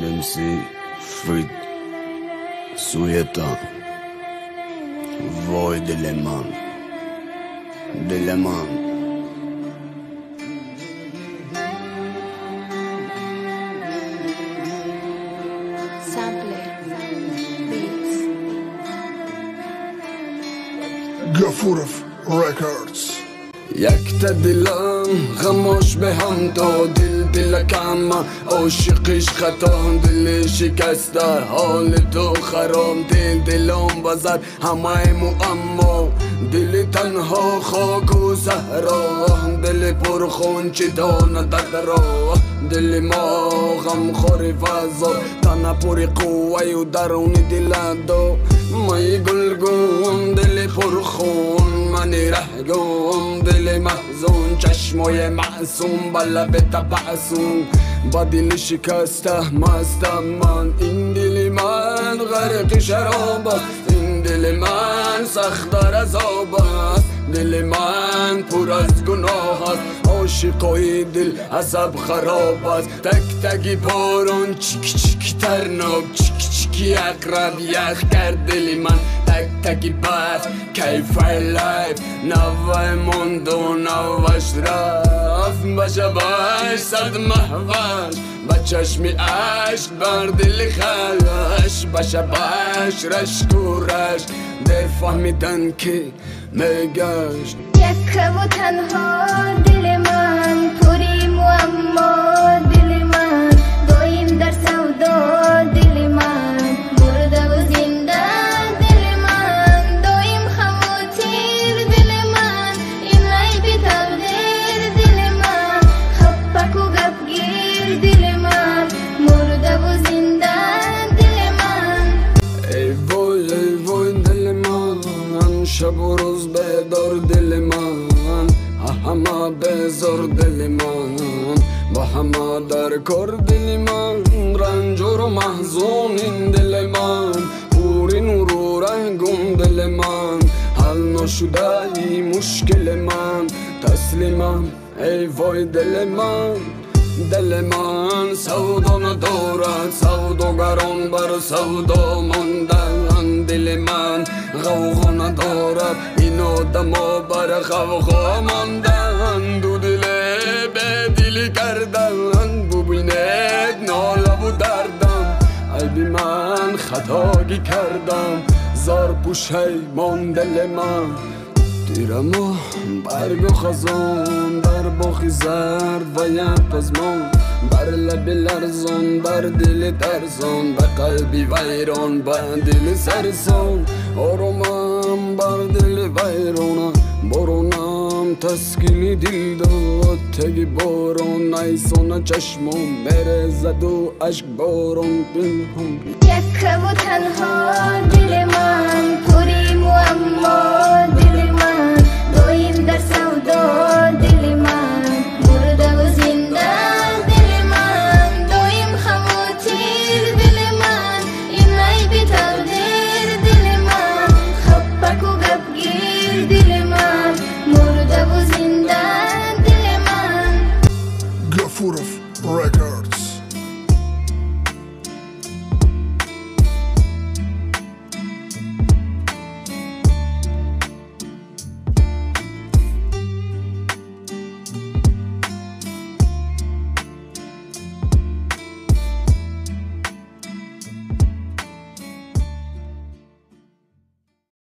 LMC Free Suyeta وای دل من Gafurov Records. یک تا دلم خاموش به هم تو دل کم عاشقش خطا دل شکسته حال تو خراب دلم بزد همه معما دل تنها خاک و صحرا دل پرخون چه دانه را دل ما غم خور فضا تنه پر قوه و درون دل دو مای گلگون دل پرخون من رهگون دل محزون چشمای معصوم بلب تبعصوم با دل شکسته مستم من این دل من غرق شراب است این دل من سخت در عذاب است دل من پر از گناه است عاشقای دل عصب خراب است تک تکی بارون چیک چیک ترناب چیک چیکی اقرب یخ کرد دل من تک تکی برف کیف لایف نوه موند و نوش رفت بشه باش صد محوش با چشمی عشق بر دل خلش بشه باش رشک و رشک در فهمیدن که میگشت یک و تنها دل من پری معما دل من دایم در سودا دل من برده و زنده دل من دایم خم و تیر دل من این عیب تقدیر دل من خپک و گفگیر دل من مرده و زنده دل من ای وای دل من شب و روز بیدار دل من همه بزار دل من با همه در کار دل من رنجور و محزون این دل من پوری نور و رنگون دل من حل نشده ای مشکل من تسلیمم ای وای دل من سودا ندارد سوداگران بر سودا ماندن دل من غوغا ندارد این آدما بر غوغا ماندن دو دل به دل کردن ببیند ناله و دردم عیبی من خطایی کردم زار پوشیمان دل من دیرم و برگ و خزان در باخی زرد و یک قزمان بر لب لرزان بر دل ترزان به قلبی ویران به دل سرسان آرامم بر دل ویرانم بارونم تسکینی دل داد تگی باران نیسان چشمم برزد و عشق باران دلم یک و تنها دل من پری معما دل